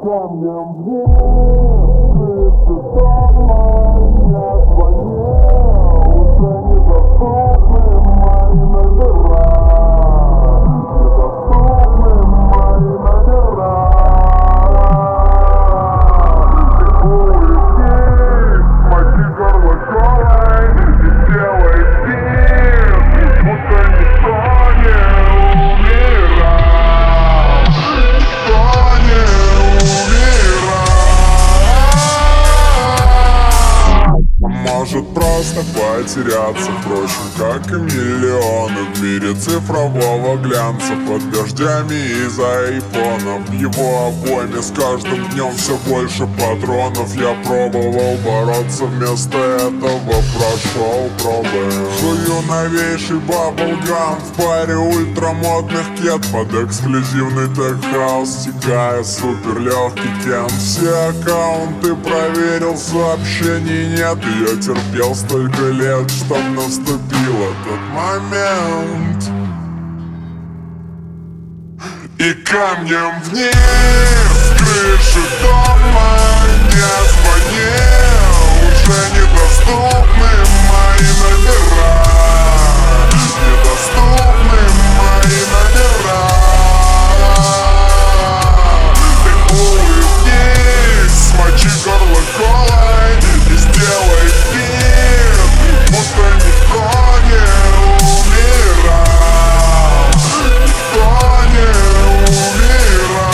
камнем вниз, крыша дома, я звонил, уже недоступны мои номера, недоступны мои номера. Ты улети, смочи горло колой и сделай вид, будто никто не умирал. Может просто потеряться, впрочем, как и миллионы в мире цифрового глянца. Под дождями из-за айфонов, в его обойме с каждым днем все больше патронов. Я пробовал бороться, вместо этого прошел пробы. Жую новейший баблгам в паре ультрамодных кет под эксклюзивный тех-хаус, стекая супер легкий кен. Все аккаунты проверил, сообщений нет. Я терпел столько лет, чтоб наступил этот момент. И камнем вниз, с крыши дома не звонил, уже недоступны мои номера, недоступны мои номера. Ты улыбнись, смочи горло колой и сделай вид, будто никто не умирал, никто не умирал.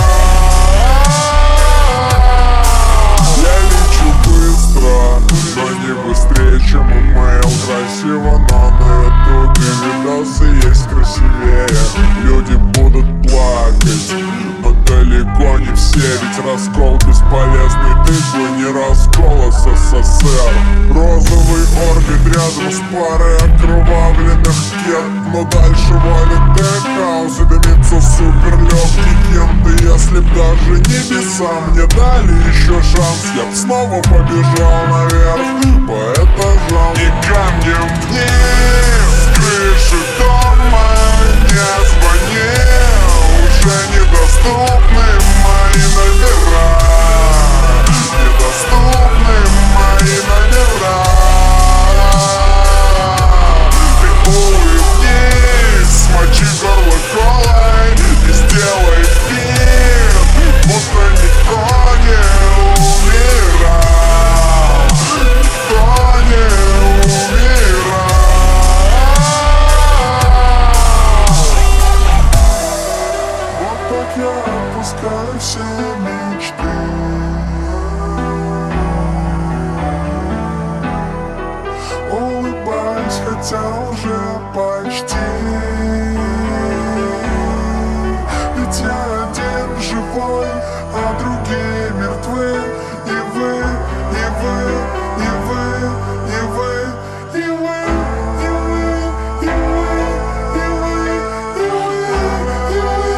Я лечу быстро, но не быстрее, чем имейл. Красиво, но на ютубе видосы есть красивее. Люди будут плакать, но далеко не все, ведь раскол бесполезный тыквы, не раскол СССР. Розовый орбит рядом с парой окровавленных кет, но дальше валит тех-хаус и дымится супер легкий кент. И если б даже небеса мне дали еще шанс, я б снова побежал наверх по этажам. И камнем вниз, с крыши дома не звонил, уже недоступны мои номера, недоступны мои номера. Ты улыбнись, смочи горло колой и сделай вид, будто никто не умирал, никто не умирал. Вот так я отпускаю все мечты. Улыбаюсь, хотя уже почти, ведь я один живой, а другие мертвы. И вы, и вы, и вы, и вы, и вы, и вы, и вы, и вы, и вы, и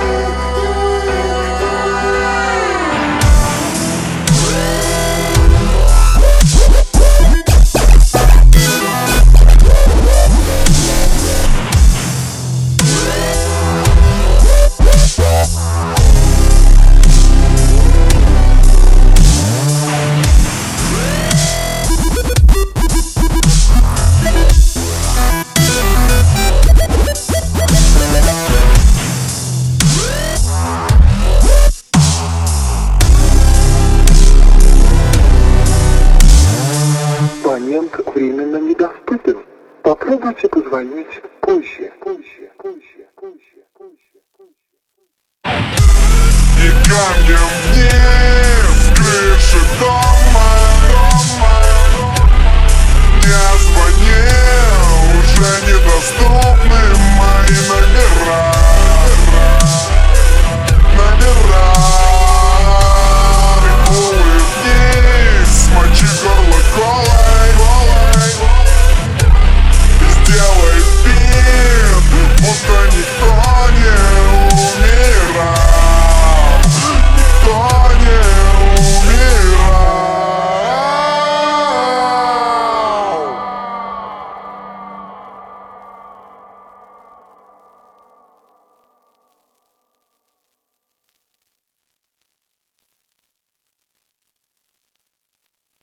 Абонент временно недоступен. Попробуйте позвонить позже. И камнем вниз, с крыши дома не звонил, уже недоступны мои номера, номера.